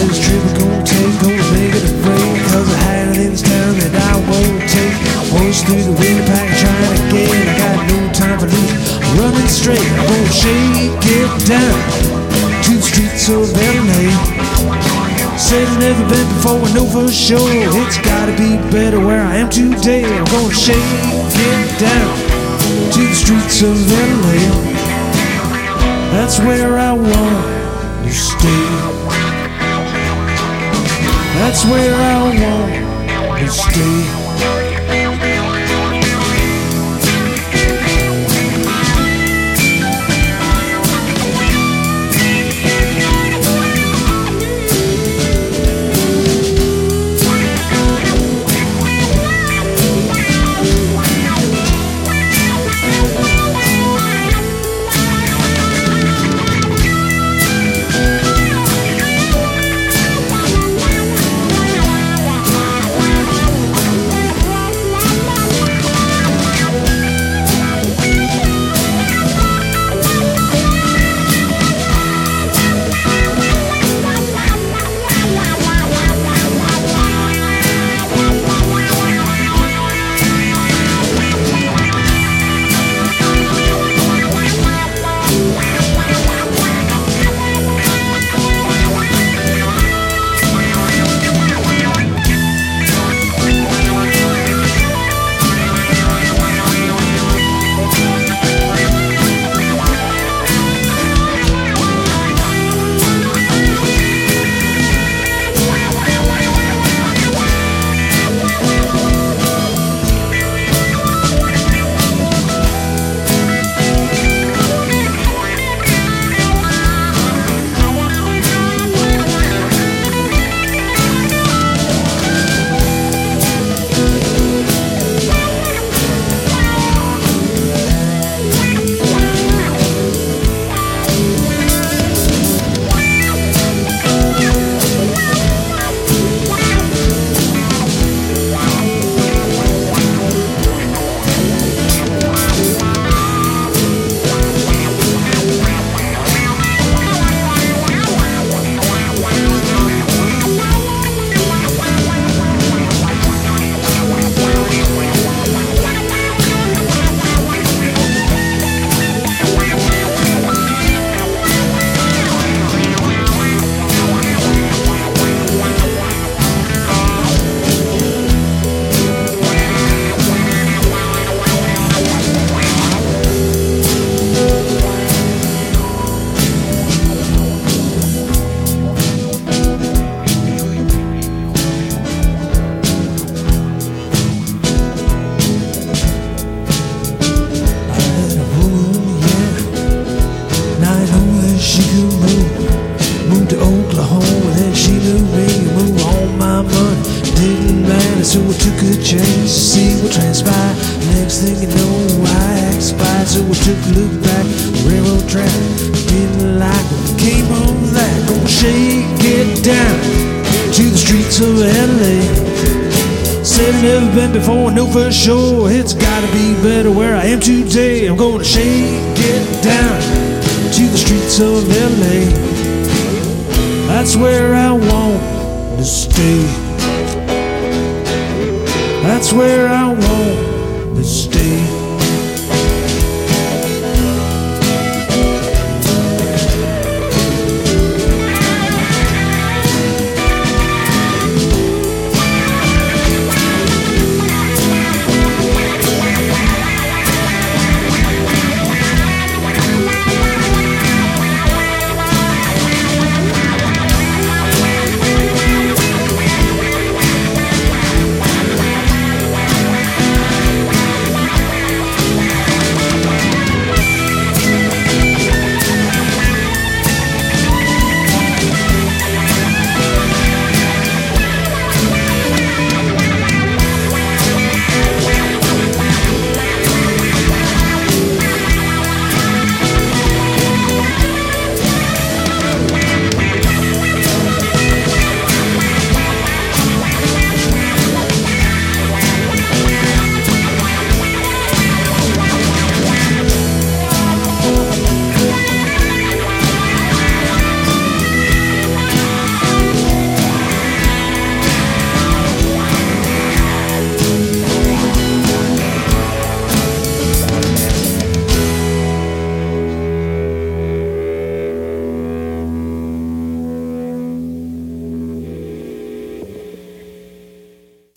this trip I'm gonna take, gonna make it a break, cause I had it in this town that I won't take. Voice through the windpipe trying again, I got no time for losing, running straight. I'm gonna shake it down to the streets of LA. Said I've never been before, I know for sure it's gotta be better where I am today. I'm gonna shake it down to the streets of LA. That's where I want to stay. That's where I want to stay. She could move to Oklahoma, then she knew me, move all my money, didn't matter, so I took a chance to see what transpired. Next thing you know, I expired, so I took a look back, railroad track, didn't like what came of that. Gonna shake it down to the streets of LA. Said I've never been before, I know for sure it's gotta be better where I am today. I'm gonna shake it down to the streets of LA. That's where I want to stay. That's where I want